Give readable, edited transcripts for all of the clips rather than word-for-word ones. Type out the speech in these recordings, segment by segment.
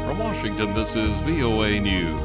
From Washington, this is VOA News.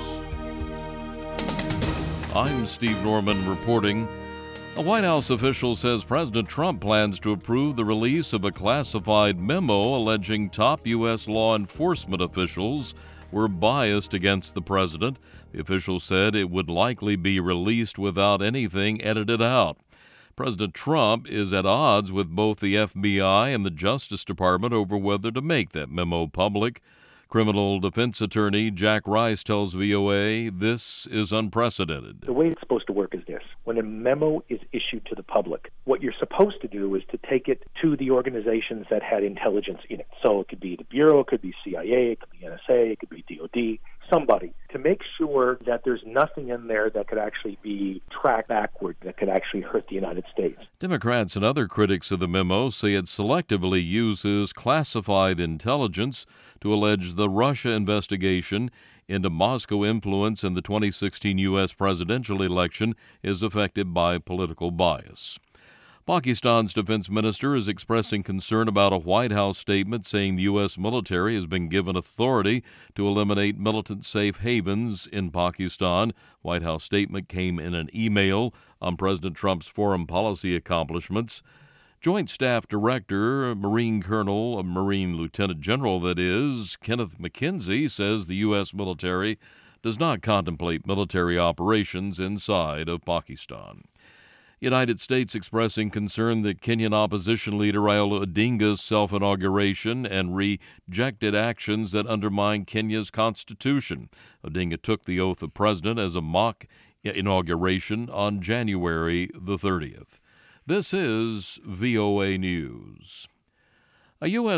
I'm Steve Norman reporting. A White House official says President Trump plans to approve the release of a classified memo alleging top U.S. law enforcement officials were biased against the president. The official said it would likely be released without anything edited out. President Trump is at odds with both the FBI and the Justice Department over whether to make that memo public. Criminal defense attorney Jack Rice tells VOA this is unprecedented. The way it's supposed to work is this. When a memo is issued to the public, what you're supposed to do is to take it to the organizations that had intelligence in it. So it could be the Bureau, it could be CIA, it could be NSA, it could be DOD, somebody, to make sure that there's nothing in there that could actually be tracked backward, that could actually hurt the United States. Democrats and other critics of the memo say it selectively uses classified intelligence to allege the Russia investigation into Moscow influence in the 2016 U.S. presidential election is affected by political bias. Pakistan's defense minister is expressing concern about a White House statement saying the U.S. military has been given authority to eliminate militant safe havens in Pakistan. White House statement came in an email on President Trump's foreign policy accomplishments. Joint Staff Director, Marine Lieutenant General, Kenneth McKenzie, says the U.S. military does not contemplate military operations inside of Pakistan. United States expressing concern that Kenyan opposition leader Raila Odinga's self-inauguration and rejected actions that undermine Kenya's constitution. Odinga took the oath of president as a mock inauguration on January the 30th. This is VOA News. A U.S.